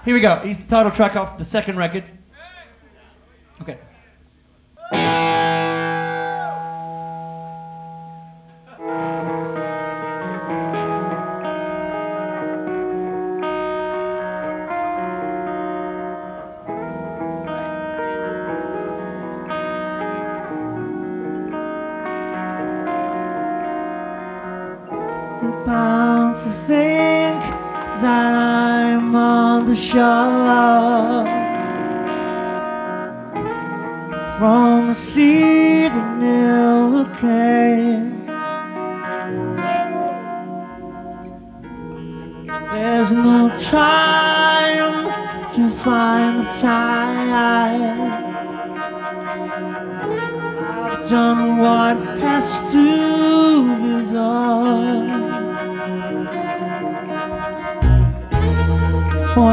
Here we go. He's the title track off the second record. Okay. You're bound to think that I'm on the shore from a sea that never came. There's no time to find the time. I've done what has to be done.